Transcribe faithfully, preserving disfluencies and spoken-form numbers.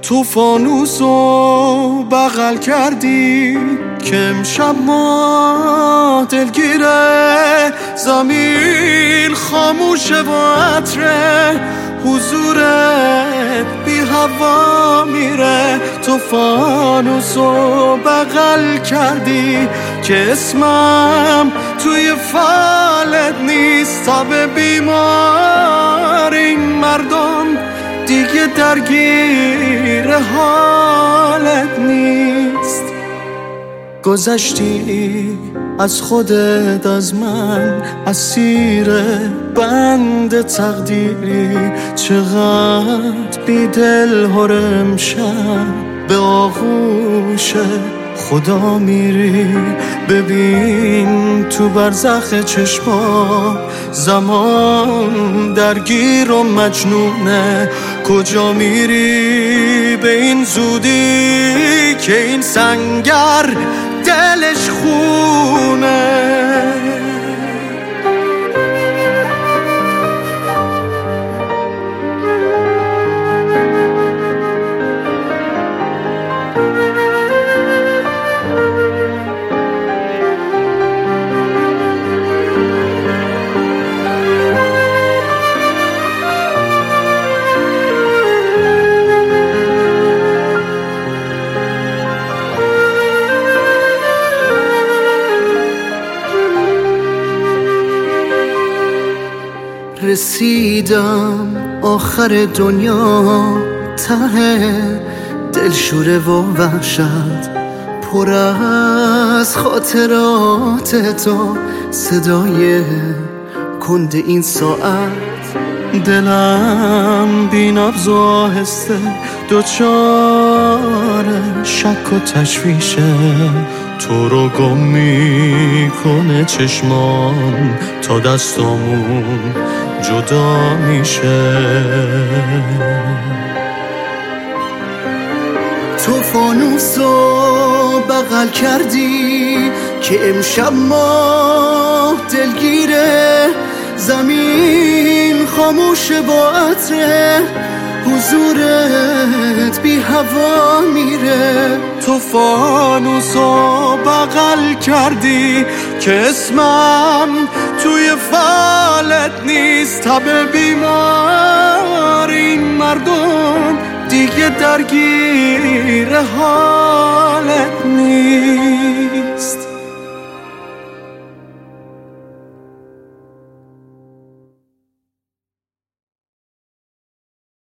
تو فانوسو بغل کردی که امشب ما دلگیره، زمین خاموشه با عطره، حضورت بی هوا میره. تو فانوسو بغل کردی که اسمم توی فالت نیست، تب بیمار این مردم دیگه درگیر حالت نیست. گذشتی از خودت، از من، اسیر بند تقدیری. چقدر بی دل هر امشب به آغوش خدا میری. ببین تو برزخ چشما زمان درگیر و مجنونه. کجا میری به این زودی که این سنگر دلش خونه؟ رسیدم آخر دنیا، ته دلشوره و وحشت، پر از خاطرات تو، صدای کند این ساعت. دلم بی نبض و آهسته دوچار شک و تشویشه. تو رو گم میکنه چشمان تا دستامون جدا میشه. تو فانوسو بغل کردی که امشب ما دلگیره، زمین خاموشه با عطره، حضورت بی هوا میره. تو فانوسو بغل کردی که اسمم توی فالت نیست، تب بیمار این مردم دیگه درگیر حالت نیست.